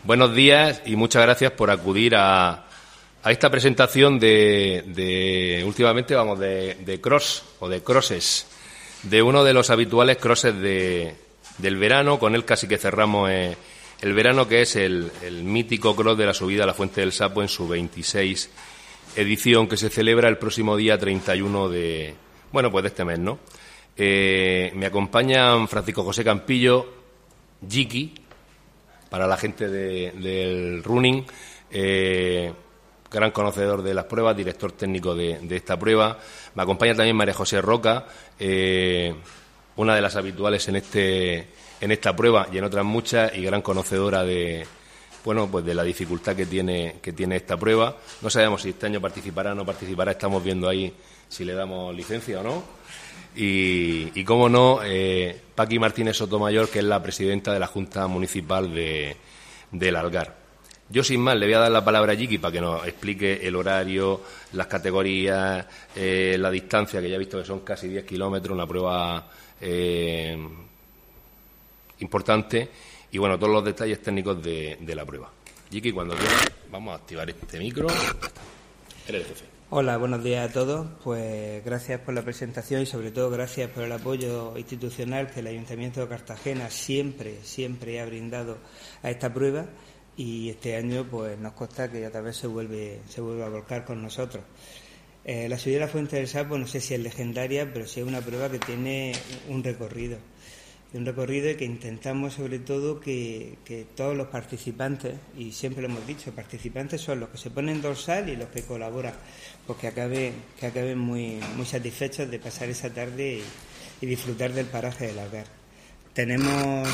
Buenos días y muchas gracias por acudir a esta presentación de últimamente, de cross o de crosses, de uno de los habituales crosses del verano. Con él casi que cerramos el verano, que es el mítico cross de la subida a la Fuente del Sapo en su 26 edición, que se celebra el próximo día 31 de este mes, ¿no? Me acompañan Francisco José Campillo, Jiki, para la gente del running, gran conocedor de las pruebas, director técnico de esta prueba. Me acompaña también María José Roca, una de las habituales en esta prueba y en otras muchas, y gran conocedora de la dificultad que tiene esta prueba. No sabemos si este año participará o no participará, estamos viendo ahí si le damos licencia o no. Y cómo no, Paqui Martínez Sotomayor, que es la presidenta de la Junta Municipal del Algar. Yo, sin más, le voy a dar la palabra a Jiki para que nos explique el horario, las categorías, la distancia, que ya he visto que son casi 10 kilómetros, una prueba importante, y todos los detalles técnicos de la prueba. Jiki, cuando quieras, vamos a activar este micro. Eres el jefe. Hola, buenos días a todos. Pues gracias por la presentación y sobre todo gracias por el apoyo institucional que el Ayuntamiento de Cartagena siempre ha brindado a esta prueba, y este año pues nos consta que otra vez se vuelve a volcar con nosotros. La subida a la Fuente del Sapo no sé si es legendaria, pero sí es una prueba que tiene un recorrido y que intentamos sobre todo que todos los participantes, y siempre lo hemos dicho, participantes son los que se ponen dorsal y los que colaboran, pues que acaben muy satisfechos de pasar esa tarde y disfrutar del paraje del Algar. Tenemos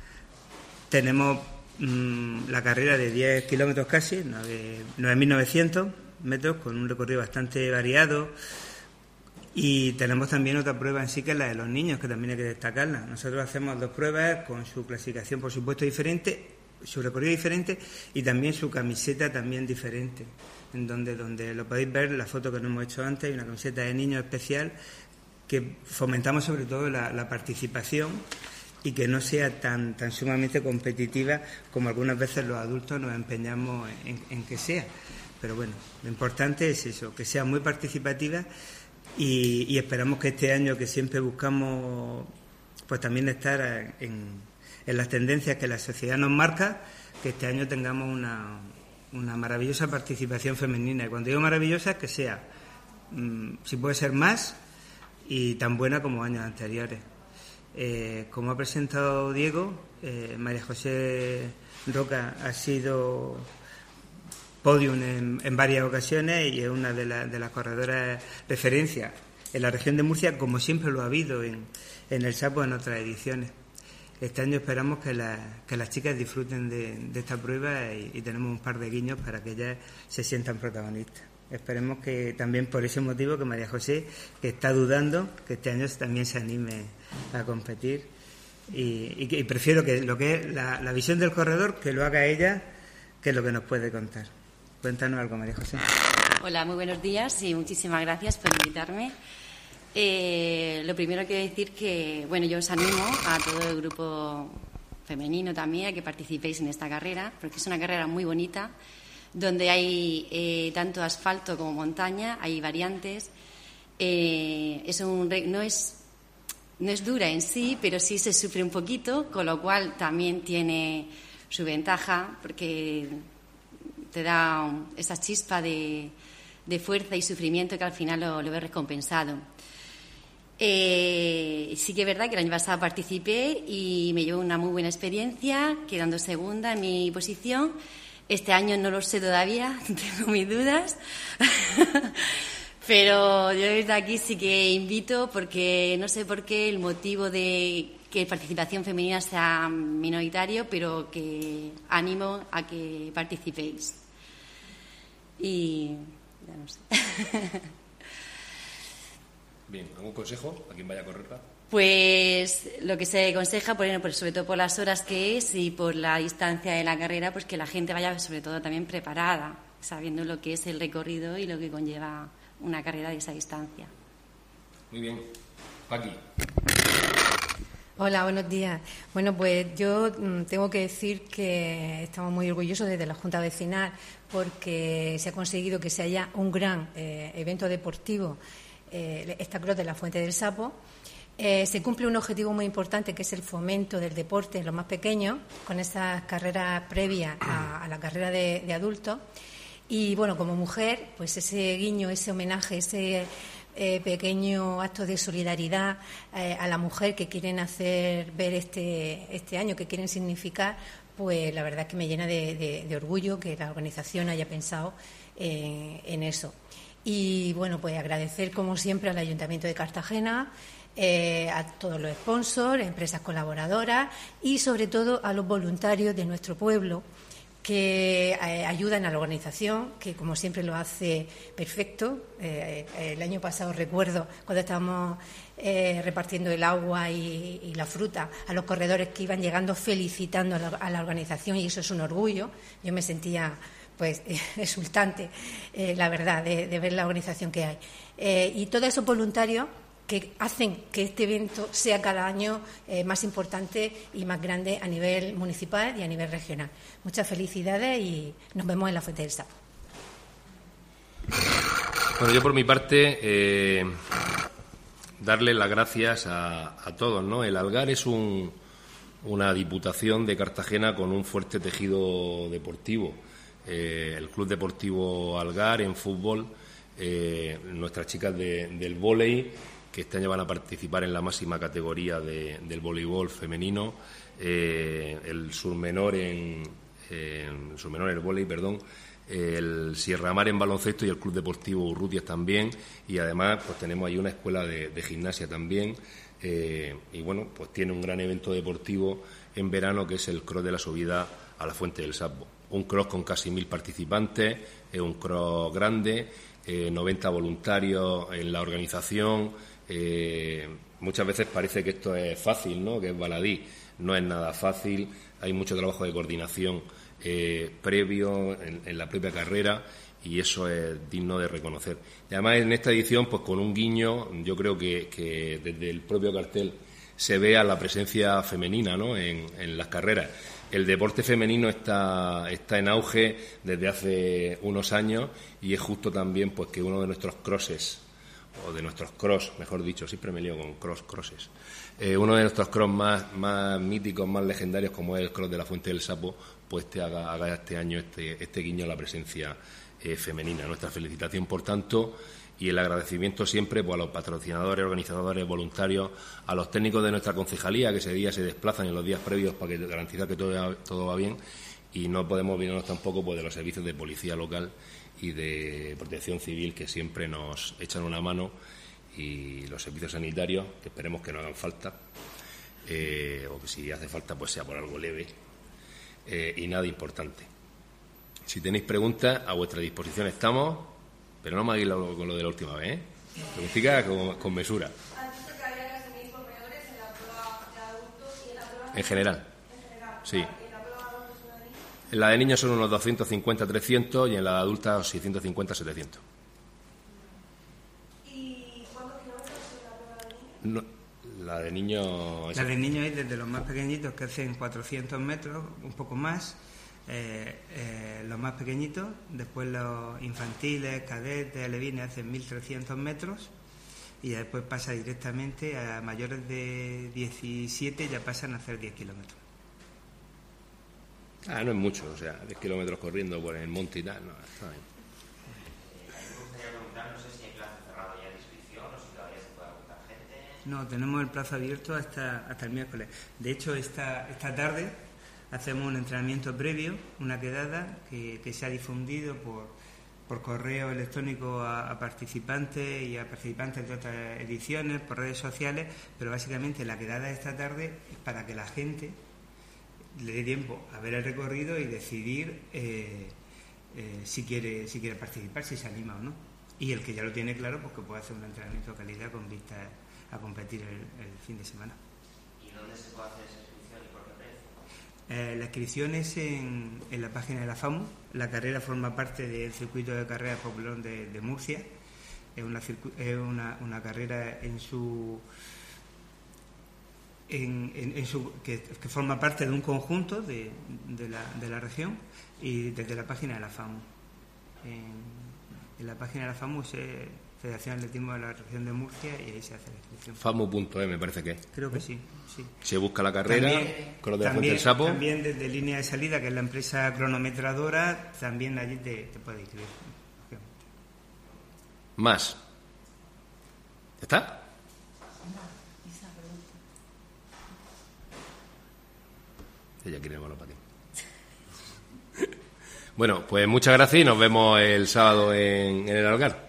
la carrera de 10 kilómetros casi, 9.900 metros, con un recorrido bastante variado. Y tenemos también otra prueba en sí, que es la de los niños, que también hay que destacarla. Nosotros hacemos dos pruebas con su clasificación, por supuesto, diferente, su recorrido diferente y también su camiseta también diferente, en donde lo podéis ver, la foto que nos hemos hecho antes, hay una camiseta de niños especial, que fomentamos sobre todo la participación y que no sea tan sumamente competitiva como algunas veces los adultos nos empeñamos en que sea. Pero bueno, lo importante es eso, que sea muy participativa. Y esperamos que este año, que siempre buscamos pues también estar en las tendencias que la sociedad nos marca, que este año tengamos una maravillosa participación femenina. Y cuando digo maravillosa, que sea, si puede ser más, y tan buena como años anteriores. Como ha presentado Diego, María José Roca ha sido podium en varias ocasiones y es una de las corredoras referencia en la región de Murcia, como siempre lo ha habido en el Sapo en otras ediciones. Este año esperamos que las chicas disfruten de esta prueba y tenemos un par de guiños para que ellas se sientan protagonistas. Esperemos que también por ese motivo que María José, que está dudando, que este año también se anime a competir, y prefiero que lo que es la visión del corredor, que lo haga ella, que es lo que nos puede contar. Cuéntanos algo, María José. Hola, muy buenos días y muchísimas gracias por invitarme. Lo primero quiero decir que, yo os animo a todo el grupo femenino también a que participéis en esta carrera, porque es una carrera muy bonita, donde hay tanto asfalto como montaña, hay variantes. No es dura en sí, pero sí se sufre un poquito, con lo cual también tiene su ventaja, porque te da esa chispa de fuerza y sufrimiento que al final lo ves recompensado. Sí que es verdad que el año pasado participé y me llevó una muy buena experiencia, quedando segunda en mi posición. Este año no lo sé todavía, tengo mis dudas. Pero yo desde aquí sí que invito, porque no sé por qué el motivo de que participación femenina sea minoritario, pero que animo a que participéis. Y ya no sé. Bien, ¿algún consejo a quien vaya a correrla? Pues lo que se aconseja, pues sobre todo por las horas que es y por la distancia de la carrera, pues que la gente vaya sobre todo también preparada, sabiendo lo que es el recorrido y lo que conlleva una carrera de esa distancia. Muy bien. Paqui. Hola, buenos días. Bueno, pues yo tengo que decir que estamos muy orgullosos desde la Junta Vecinal porque se ha conseguido que se haya un gran evento deportivo, esta Cross de la Fuente del Sapo. Se cumple un objetivo muy importante que es el fomento del deporte en los más pequeños, con esas carreras previas a la carrera de adultos. Y bueno, como mujer, pues ese guiño, ese homenaje, ese pequeño acto de solidaridad a la mujer que quieren hacer ver este año, que quieren significar, pues la verdad es que me llena de orgullo que la organización haya pensado en eso. Y bueno, pues agradecer como siempre al Ayuntamiento de Cartagena, a todos los sponsors, empresas colaboradoras y sobre todo a los voluntarios de nuestro pueblo que ayudan a la organización, que como siempre lo hace perfecto. El año pasado recuerdo cuando estábamos repartiendo el agua y la fruta a los corredores que iban llegando felicitando a la organización, y eso es un orgullo. Yo me sentía pues exultante, la verdad, de ver la organización que hay. Y todos esos voluntarios que hacen que este evento sea cada año más importante y más grande a nivel municipal y a nivel regional. Muchas felicidades y nos vemos en la Fuente del Sapo. Bueno, yo por mi parte darle las gracias a todos, ¿no? El Algar es una diputación de Cartagena con un fuerte tejido deportivo. El Club Deportivo Algar en fútbol, nuestras chicas del vóley, que este año van a participar en la máxima categoría del voleibol femenino, el Surmenor en el vóley, el Sierra Mar en baloncesto y el Club Deportivo Urrutias también, y además pues tenemos ahí una escuela de gimnasia también, y bueno, pues tiene un gran evento deportivo en verano que es el cross de la subida a la Fuente del Sapo. Un cross con casi 1.000 participantes, es un cross grande, 90 voluntarios en la organización. Muchas veces parece que esto es fácil, ¿no? Que es baladí. No es nada fácil, hay mucho trabajo de coordinación previo en la propia carrera, y eso es digno de reconocer. Y además en esta edición, pues con un guiño, yo creo que desde el propio cartel se vea la presencia femenina, ¿no? en las carreras. El deporte femenino está en auge desde hace unos años, y es justo también pues que uno de nuestros crosses, o de nuestros cross, mejor dicho, siempre me lío con crosses, uno de nuestros cross más míticos, más legendarios, como es el cross de la Fuente del Sapo, pues haga este año este guiño a la presencia femenina. Nuestra felicitación, por tanto, y el agradecimiento siempre pues a los patrocinadores, organizadores, voluntarios, a los técnicos de nuestra concejalía que ese día se desplazan en los días previos para garantizar que todo va bien, y no podemos olvidarnos tampoco pues de los servicios de policía local y de protección civil que siempre nos echan una mano, y los servicios sanitarios que esperemos que no hagan falta, o que si hace falta pues sea por algo leve, y nada importante. Si tenéis preguntas, a vuestra disposición estamos, pero no me hagáis con lo de la última vez, ¿eh? Preguntica con mesura. ¿Has dicho que había que seguir por menores en la prueba de adultos y en la prueba En general, sí. ¿Y en la prueba de adultos y de niños? En la de niños son unos 250-300 y en la de adultas 650-700. ¿Y cuántos kilómetros es la prueba de niños? No, la de niños... La de niños es desde los más pequeñitos, que hacen 400 metros, un poco más, los más pequeñitos, después los infantiles, cadetes, alevines hacen 1.300 metros, y después pasa directamente a mayores de 17, ya pasan a hacer 10 kilómetros. no es mucho, o sea, 10 kilómetros corriendo por el monte y tal, no, está bien. Me gustaría preguntar, no sé si hay plazo cerrado ya de inscripción o si todavía se puede apuntar gente. No, tenemos el plazo abierto hasta el miércoles. De hecho, esta tarde hacemos un entrenamiento previo, una quedada que se ha difundido por correo electrónico a participantes y a participantes de otras ediciones, por redes sociales, pero básicamente la quedada de esta tarde es para que la gente le dé tiempo a ver el recorrido y decidir si quiere participar, si se anima o no. Y el que ya lo tiene claro, pues que puede hacer un entrenamiento de calidad con vista a competir el fin de semana. ¿Y dónde se puede hacer esa inscripción y por qué precio? La inscripción es en la página de la FAMU. La carrera forma parte del circuito de carreras popular de Murcia. Es una carrera en que forma parte de un conjunto de la región, y desde la página de la FAMU. En la página de la FAMU es Federación de Atletismo de la Región de Murcia, y ahí se hace la inscripción. FAMU.es me parece que es. Creo que sí. Se busca la carrera con lo de la Fuente del Sapo. También desde Línea de Salida, que es la empresa cronometradora, también allí te puedes inscribir. Más. ¿Ya está? Ella quiere el monopatín. Bueno, pues muchas gracias y nos vemos el sábado en el Algar.